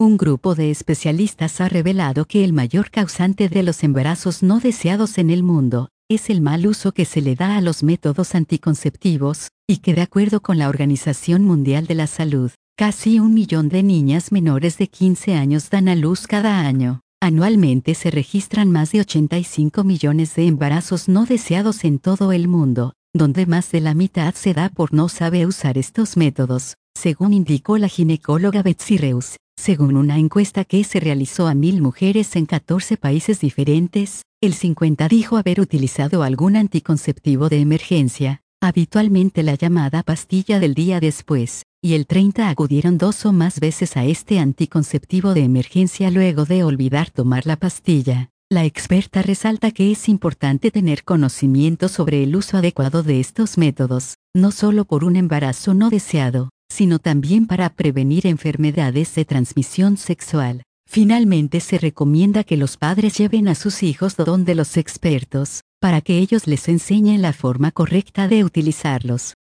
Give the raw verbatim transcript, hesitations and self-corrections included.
Un grupo de especialistas ha revelado que el mayor causante de los embarazos no deseados en el mundo es el mal uso que se le da a los métodos anticonceptivos, y que de acuerdo con la Organización Mundial de la Salud, casi un millón de niñas menores de quince años dan a luz cada año. Anualmente se registran más de ochenta y cinco millones de embarazos no deseados en todo el mundo, donde más de la mitad se da por no saber usar estos métodos, según indicó la ginecóloga Betsy Reus. Según una encuesta que se realizó a mil mujeres en catorce países diferentes, el cincuenta dijo haber utilizado algún anticonceptivo de emergencia, habitualmente la llamada pastilla del día después, y el treinta acudieron dos o más veces a este anticonceptivo de emergencia luego de olvidar tomar la pastilla. La experta resalta que es importante tener conocimiento sobre el uso adecuado de estos métodos, no solo por un embarazo no deseado, sino también para prevenir enfermedades de transmisión sexual. Finalmente se recomienda que los padres lleven a sus hijos donde los expertos, para que ellos les enseñen la forma correcta de utilizarlos.